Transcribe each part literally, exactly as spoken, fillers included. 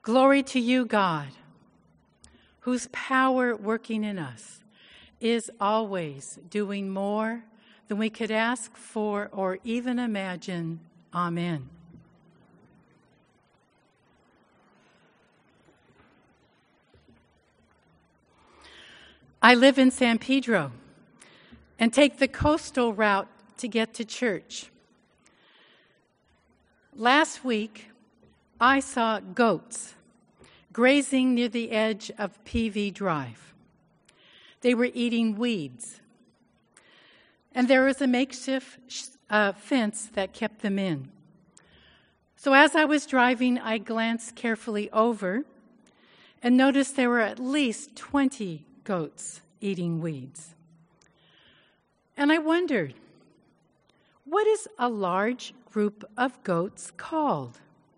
Glory to you, God, whose power working in us is always doing more than we could ask for or even imagine. Amen. I live in San Pedro and take the coastal route to get to church. Last week, I saw goats grazing near the edge of P V Drive. They were eating weeds, and there was a makeshift uh, fence that kept them in. So as I was driving, I glanced carefully over and noticed there were at least twenty goats eating weeds. And I wondered, what is a large group of goats called?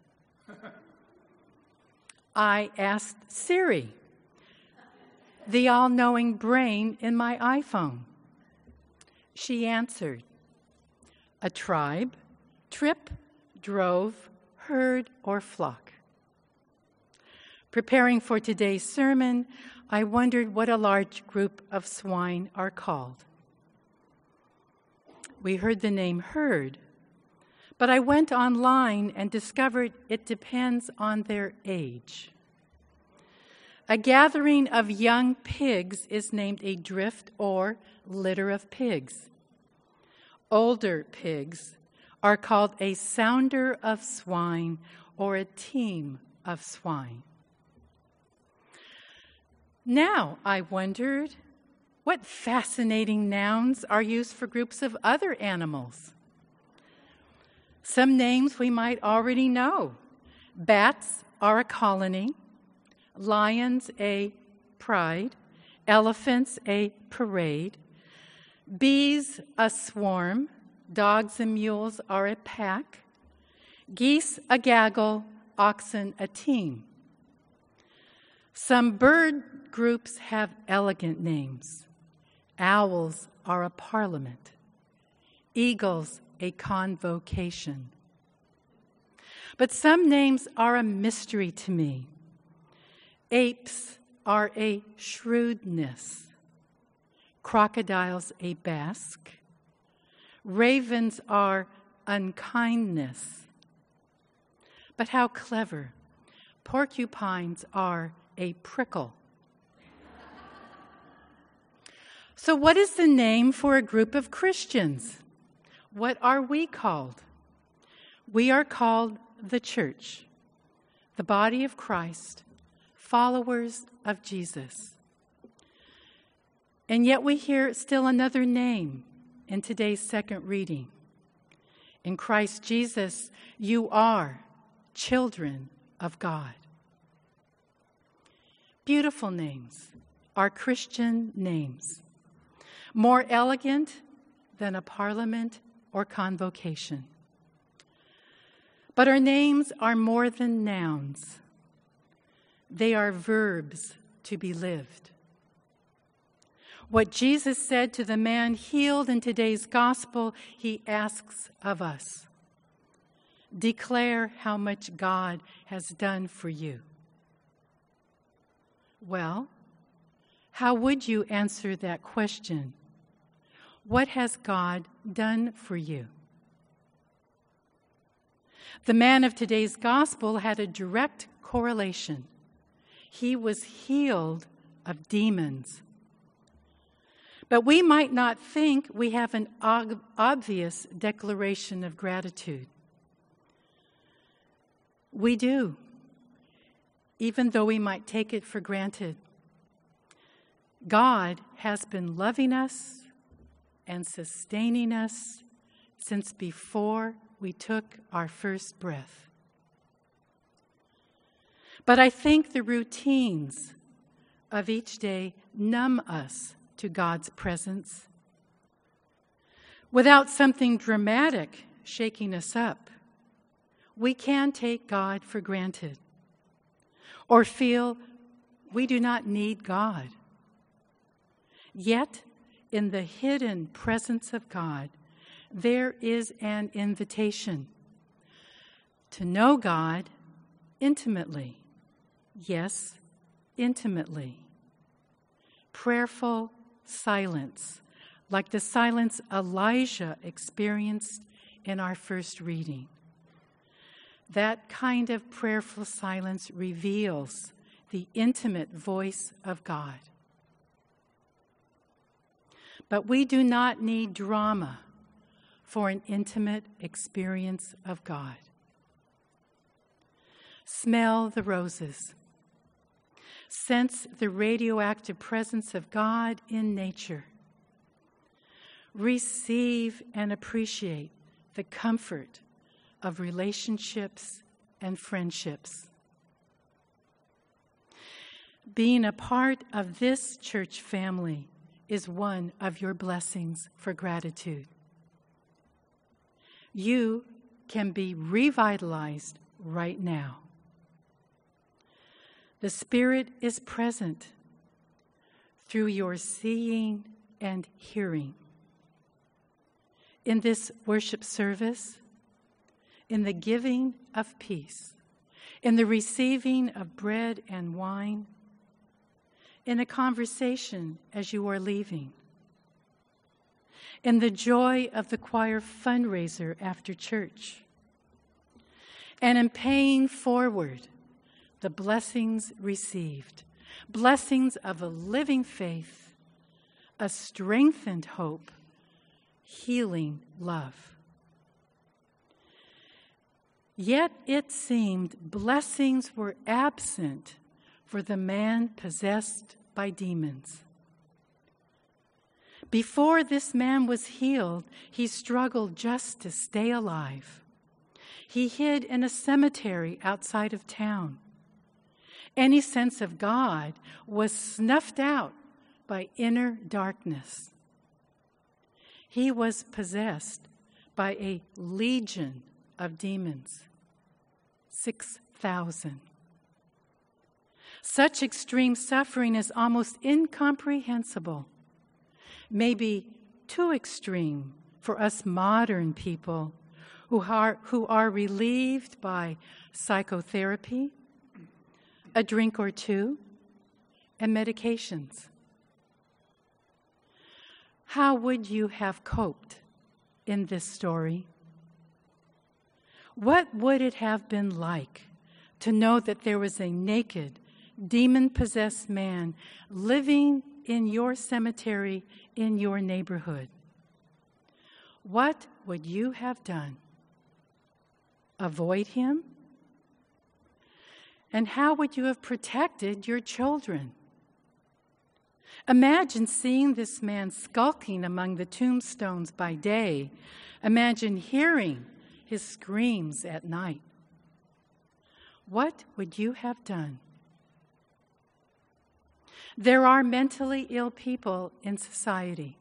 I asked Siri, the all-knowing brain in my iPhone. She answered, a tribe, trip, drove, herd, or flock. Preparing for today's sermon, I wondered what a large group of swine are called. We heard the name herd, but I went online and discovered it depends on their age. A gathering of young pigs is named a drift or litter of pigs. Older pigs are called a sounder of swine or a team of swine. Now, I wondered, what fascinating nouns are used for groups of other animals? Some names we might already know. Bats are a colony, lions a pride, elephants a parade, bees a swarm, dogs and mules are a pack, geese a gaggle, oxen a team. Some bird groups have elegant names. Owls are a parliament, eagles a convocation. But some names are a mystery to me. Apes are a shrewdness, crocodiles a basque, ravens are unkindness. But how clever, porcupines are a prickle. So what is the name for a group of Christians? What are we called? We are called the church, the body of Christ, followers of Jesus. And yet we hear still another name in today's second reading. In Christ Jesus, you are children of God. Beautiful names are Christian names, more elegant than a parliament or convocation. But our names are more than nouns. They are verbs to be lived. What Jesus said to the man healed in today's gospel, he asks of us. Declare how much God has done for you. Well, how would you answer that question? What has God done for you? The man of today's gospel had a direct correlation. He was healed of demons. But we might not think we have an ob- obvious declaration of gratitude. We do, even though we might take it for granted. God has been loving us and sustaining us since before we took our first breath. But I think the routines of each day numb us to God's presence. Without something dramatic shaking us up, we can take God for granted or feel we do not need God. Yet, in the hidden presence of God, there is an invitation to know God intimately, yes, intimately. Prayerful silence, like the silence Elijah experienced in our first reading. That kind of prayerful silence reveals the intimate voice of God. But we do not need drama for an intimate experience of God. Smell the roses. Sense the radioactive presence of God in nature. Receive and appreciate the comfort of relationships and friendships. Being a part of this church family is one of your blessings for gratitude. You can be revitalized right now. The Spirit is present through your seeing and hearing. In this worship service, in the giving of peace, in the receiving of bread and wine, in a conversation as you are leaving, in the joy of the choir fundraiser after church, and in paying forward the blessings received, blessings of a living faith, a strengthened hope, healing love. Yet it seemed blessings were absent for the man possessed by demons. Before this man was healed, he struggled just to stay alive. He hid in a cemetery outside of town. Any sense of God was snuffed out by inner darkness. He was possessed by a legion of demons, six thousand. Such extreme suffering is almost incomprehensible, maybe too extreme for us modern people who are, who are relieved by psychotherapy, a drink or two, and medications. How would you have coped in this story? What would it have been like to know that there was a naked, demon-possessed man living in your cemetery in your neighborhood? What would you have done? Avoid him? And how would you have protected your children? Imagine seeing this man skulking among the tombstones by day. Imagine hearing his screams at night. What would you have done? There are mentally ill people in society.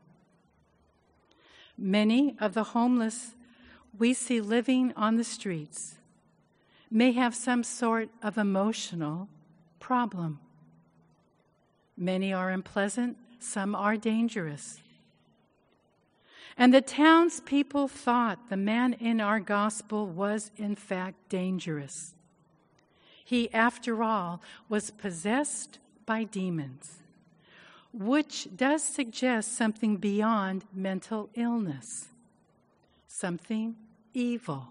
Many of the homeless we see living on the streets may have some sort of emotional problem. Many are unpleasant, some are dangerous. And the townspeople thought the man in our gospel was in fact dangerous. He, after all, was possessed by demons, which does suggest something beyond mental illness, something evil.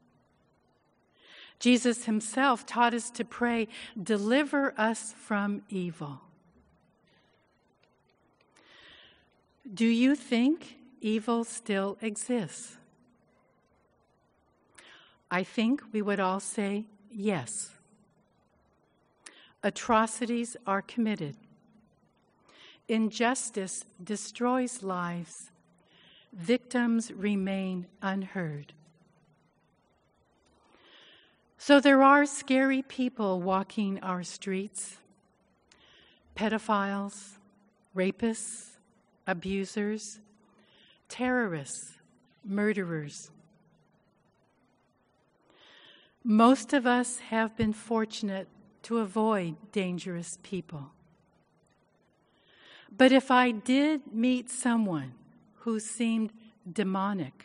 Jesus himself taught us to pray, "Deliver us from evil." Do you think evil still exists? I think we would all say yes. Atrocities are committed. Injustice destroys lives. Victims remain unheard. So there are scary people walking our streets. Pedophiles, rapists, abusers, terrorists, murderers. Most of us have been fortunate to avoid dangerous people. But if I did meet someone who seemed demonic,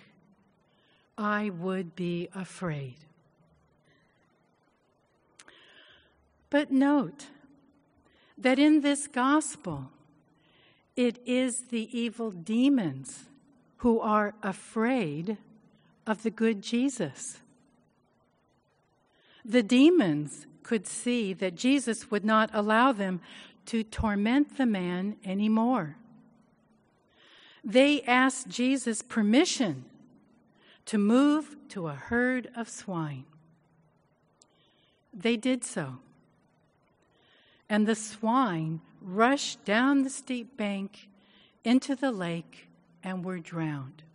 I would be afraid. But note that in this gospel, it is the evil demons who are afraid of the good Jesus. The demons could see that Jesus would not allow them to torment the man anymore. They asked Jesus permission to move to a herd of swine. They did so, and the swine rushed down the steep bank into the lake and were drowned.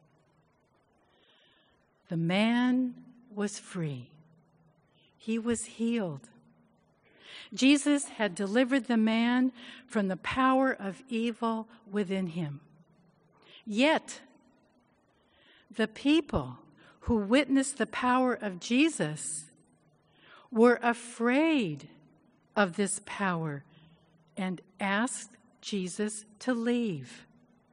The man was free. He was healed. Jesus had delivered the man from the power of evil within him. Yet, the people who witnessed the power of Jesus were afraid of this power and asked Jesus to leave.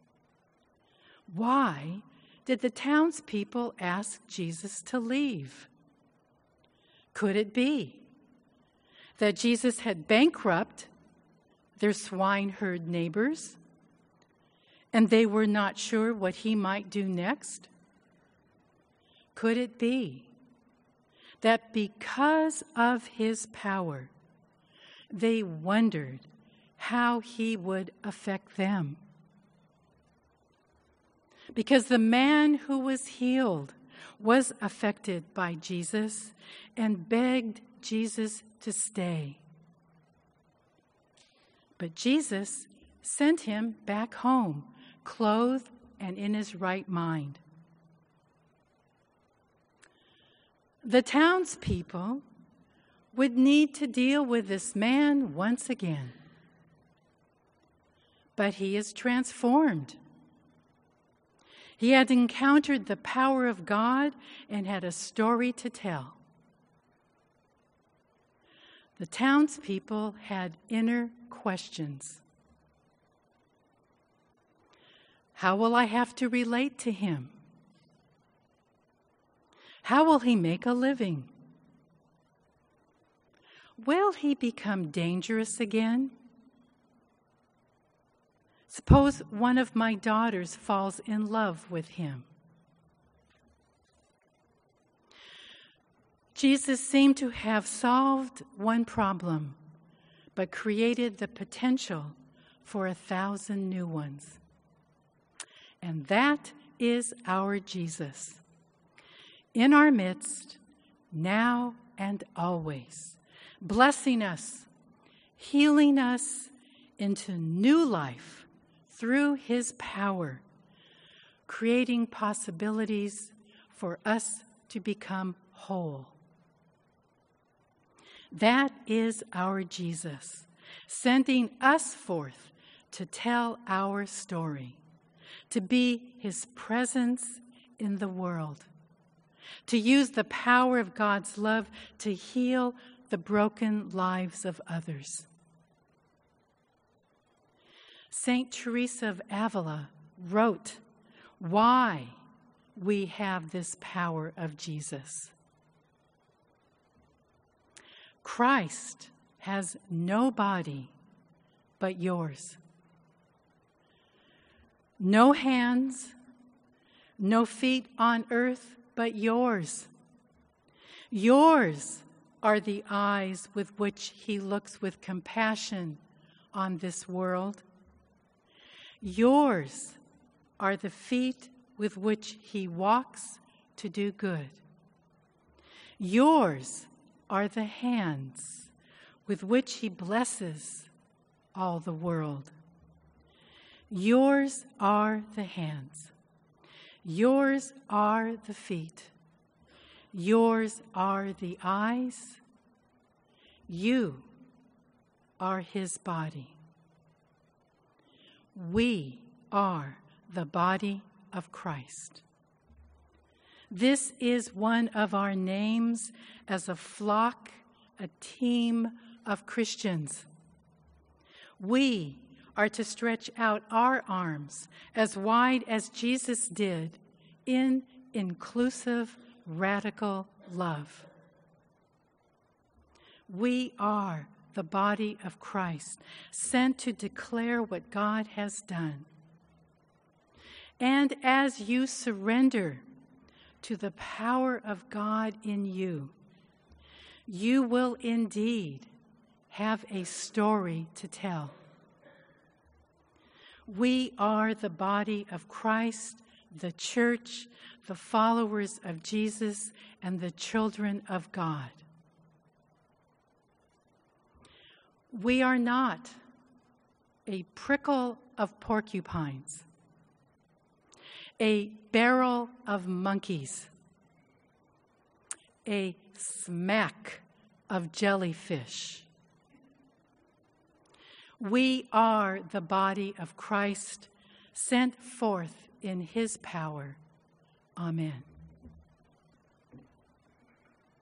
Why did the townspeople ask Jesus to leave? Could it be that Jesus had bankrupted their swineherd neighbors and they were not sure what he might do next? Could it be that because of his power, they wondered how he would affect them? Because the man who was healed was affected by Jesus and begged Jesus to stay. But Jesus sent him back home, clothed and in his right mind. The townspeople would need to deal with this man once again. But he is transformed. He had encountered the power of God and had a story to tell. The townspeople had inner questions. How will I have to relate to him? How will he make a living? Will he become dangerous again? Suppose one of my daughters falls in love with him. Jesus seemed to have solved one problem, but created the potential for a thousand new ones. And that is our Jesus, in our midst, now and always, blessing us, healing us into new life through his power, creating possibilities for us to become whole. That is our Jesus, sending us forth to tell our story, to be his presence in the world, to use the power of God's love to heal the broken lives of others. Saint Teresa of Avila wrote why we have this power of Jesus. Christ has no body but yours. No hands, no feet on earth but yours. Yours are the eyes with which he looks with compassion on this world. Yours are the feet with which he walks to do good. Yours are the hands with which he blesses all the world. Yours are the hands. Yours are the feet. Yours are the eyes. You are his body. We are the body of Christ. This is one of our names as a flock, a team of Christians. We are to stretch out our arms as wide as Jesus did in inclusive, radical love. We are the body of Christ, sent to declare what God has done. And as you surrender to the power of God in you, you will indeed have a story to tell. We are the body of Christ, the church, the followers of Jesus, and the children of God. We are not a prickle of porcupines, a barrel of monkeys, a smack of jellyfish. We are the body of Christ, sent forth in his power. Amen.